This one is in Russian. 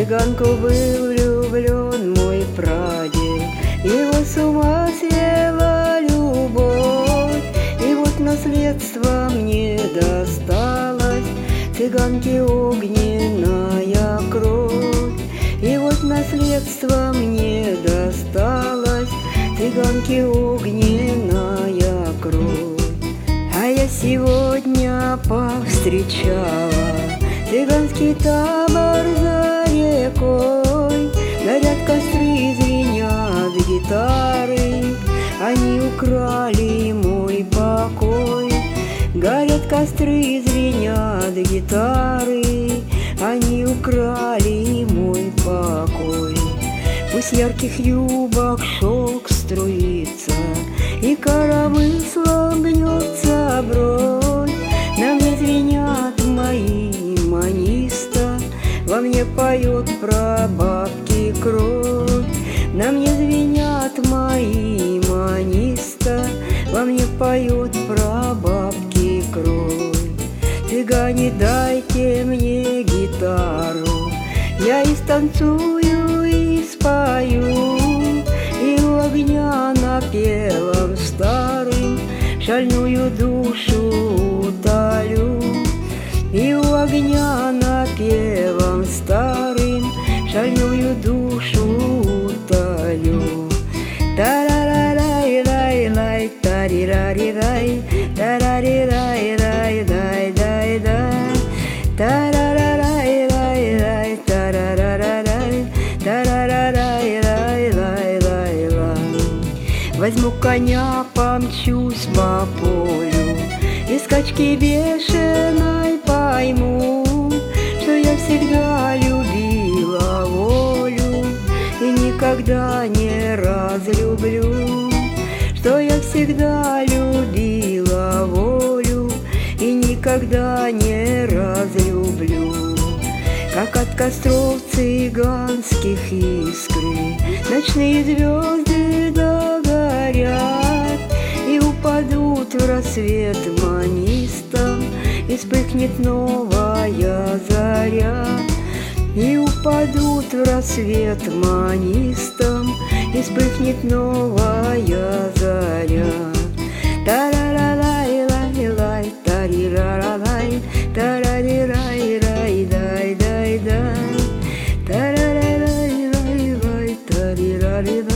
цыганку был влюблен мой прадед, его с ума свела любовь. И вот наследство мне досталось, цыганки огненная кровь. И вот наследство мне досталось, цыганки огненная кровь. А я сегодня повстречала цыганский табор за рекой. Горят костры, звенят гитары, они украли мой покой. Горят костры, звенят гитары, они украли мой покой. Пусть ярких юбок шелк струится, и коромыслом гнется бронь. На мне звенят мои маниста, во мне поет про бабки кровь. На мне звенят мои маниста, во мне поет про бабки кровь. Цыгане, дайте мне гитару, я и станцую, и спою, и у огня напевом старым шальную душу утолю. И у огня напевом старым шальную душу утолю. Тарарарай-рай-рай, тарирарирай, тарарирай-рай-рай-дай-дай-дай. Тарарарай-рай-рай, тарарарай, тарарарай-рай-рай-рай-рай. Возьму коня, помчусь по полю, и скачки бешеной пойму, что я всегда любила волю и никогда не разлюблю. Что я всегда любила волю и никогда не разлюблю. Как от костров цыганских искры ночные звезды догорят и упадут в рассвет манистом, и вспыхнет новая заря. И упадут в рассвет манистом, и вспыхнет новая заря. Тарарарай-лай-лай, тарирарай, тарарирай-рай-дай-дай-дай. Тарарарай-лай-лай, тарирарай.